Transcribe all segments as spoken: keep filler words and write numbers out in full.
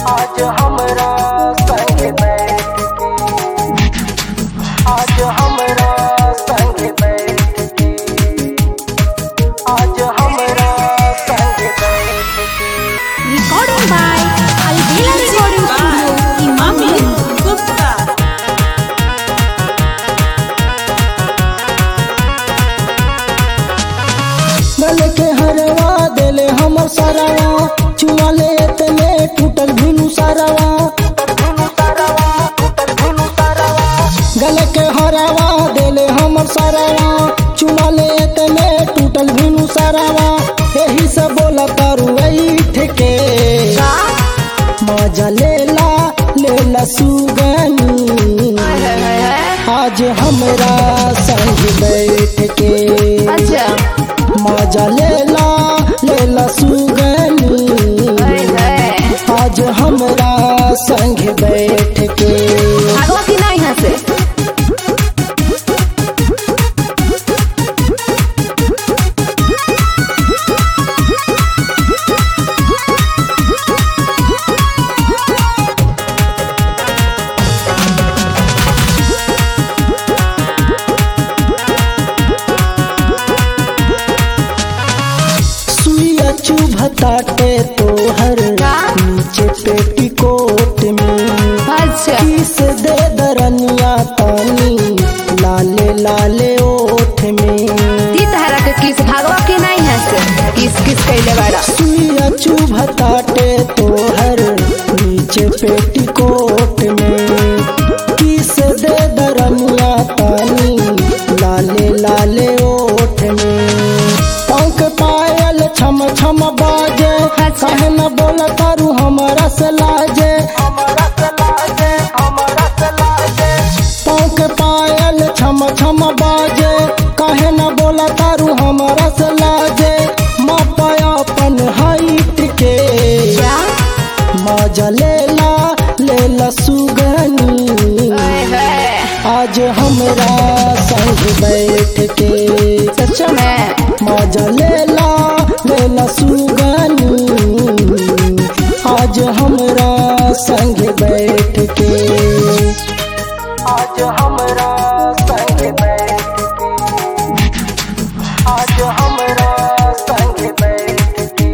आज हमरा संग बैठ के, आज हमरा संग बैठ के, आज हमरा संग बैठ के। Recording by Alvela Recording Studio, Imamganj, Gupta. गले के हरवा देले हमर सरवा, चुना ले तले टूटल भिनु सरवा। गले के हरवा देले हमर सरवा, चुना ले तले टूटल भिनु सरवा। यही से बोला तारू बैठ के, मजा लेला लेला सुगनी, आज हमरा संग बैठ के। मजा लेला लेला सुगनी, आज हमरा संग बैठ के। भागवा की नहीं यहाँ से। चुभताटे तोहर नीचे पेटीकोट में, किस दे दरनिया तानी लाले लाले ओठ में। तारा के किस भागवा के नहीं है से, किस किस कैले बाड़ा। सुइया चुभताटे तोहर नीचे पेटीकोट में, किस दे दरनिया तानी लाले लाले ओठ में। पंख पायल छम छम बाजे, कहे न बोला तारू हमारा से लाजे। पंख पायल छम छम बाजे, कहे न बोला तारू हमारा से लाजे। मापाया अपन हाइट के, मजा लेला लेला सुगनी, आज हमरा संग बैठ के। सच में मजा लेला लेला सुगनी, आज हमरा संग बैठ के। आज हमरा संग बैठ के, आज हमरा संग बैठ के,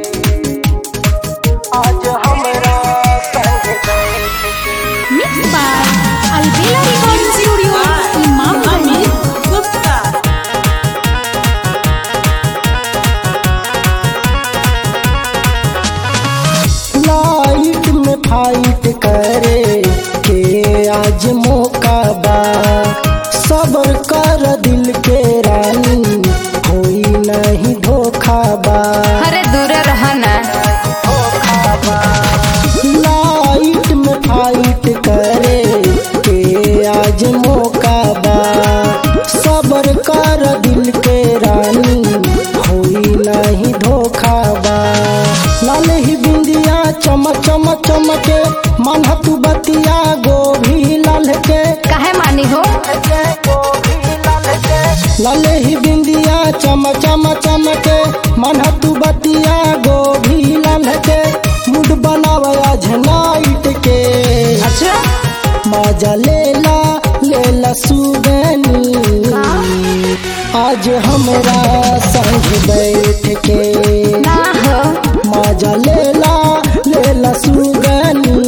आज हमरा संग बैठ के। Mixed by Alvela Recording Studio, Imamganj, Gupta. Light में फाइट करे के आज मौका बा, सबर कर दिल के रानी, कोई नहीं धोखा बा। अरे दूर रहना। लाइट में फाइट करे के आज मौका बा, सबर कर दिल के रानी, कोई नहीं धोखा बा। लाल ही बिंदिया चम चम चमके, मन तू बतिया गोभी लाल के। काहे मानी हो। लाल ही बिंदिया चम चम चमके, मन तू बतिया गोभी लाल के। मूड बनावा आज नाइट के, अच्छा मजा लेला लेला सुगनी, आज हमरा संग बैठ के। ना हो। मजा लेला लेला सुगनी,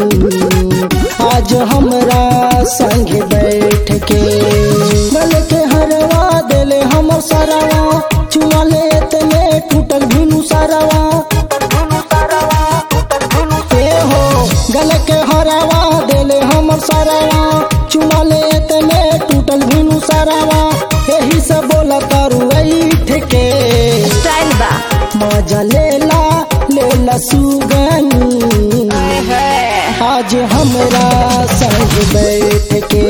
आज हमरा संग बैठ के। गले के हरवा देले हमर सरवा, चुना ले तले टूटल भिनु सरवा। ए हो गले के हरवा देले हमर सरवा, चुना ले तले टूटल भिनु सरवा। यही से बोला तारू बैठ के, स्टाइल बा। मजा लेला लेला सुगनी, आज हमरा संग बैठ के।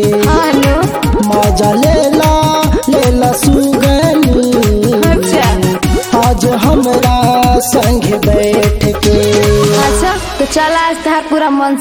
मजा लेला लेला सुगनी, आज हमरा संग बैठ के। अच्छा तो चला आज तहार पूरा मन